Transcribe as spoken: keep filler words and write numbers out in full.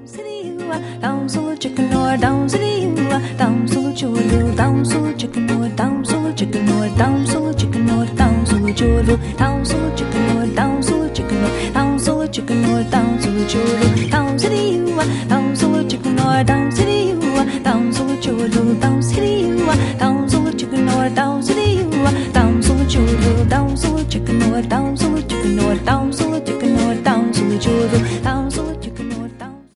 down solo chicken or down city down solo cholo down solo chicken or down solo chicken or down solo chicken or down solo cholo down solo chicken or down solo chicken or down solo chicken or down solo cholo down city down